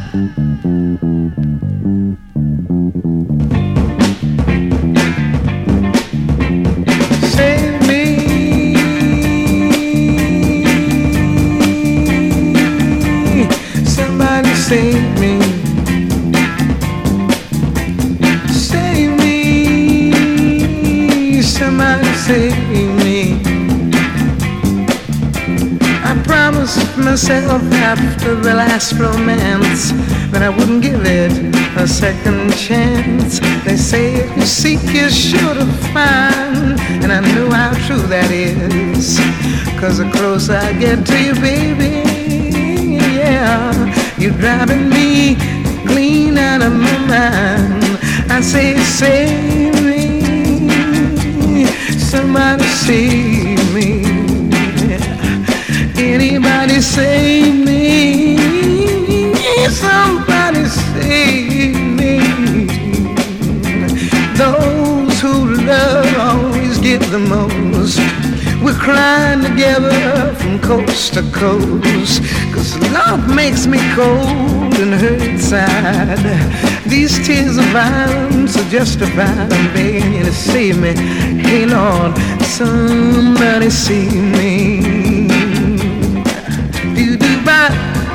Save me, save me, somebody save me. I promised myself after the last romance that I wouldn't give it a second chance. They say if you seek you're sure to find, and I know how true that is, 'cause the closer I get to you, baby, yeah, you're driving me clean out of my mind. I say, save me, somebody save me. Anybody save me, somebody save me. Those who love always give the most. We're crying together from coast to coast, 'cause love makes me cold and hurt inside. These tears of violence are justified. I'm begging you to save me. Hey Lord, somebody save me. Do-do-bye.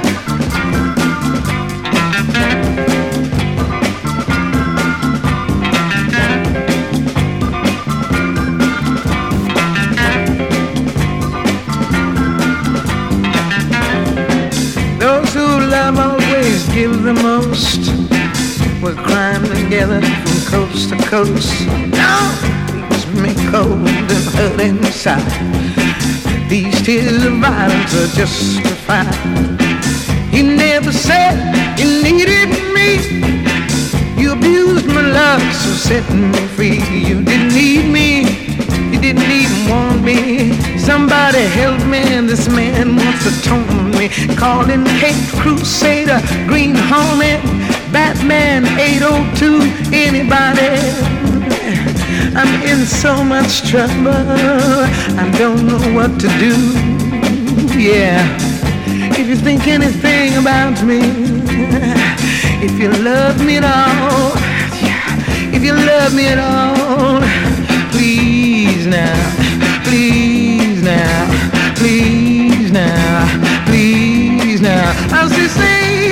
Give the most. We're crying together from coast to coast. Now leaves me cold and hurt inside. These tears of violence are justified. You never said you needed me. You abused my love, so set me free. You didn't need me. You didn't even want me. Somebody help me, this man wants to taunt me. Call him Hate Crusader, Green Hornet, Batman 802, anybody. I'm in so much trouble, I don't know what to do. Yeah, if you think anything about me, if you love me at all, if you love me at all, please now, please now, please now, please now. I'll just say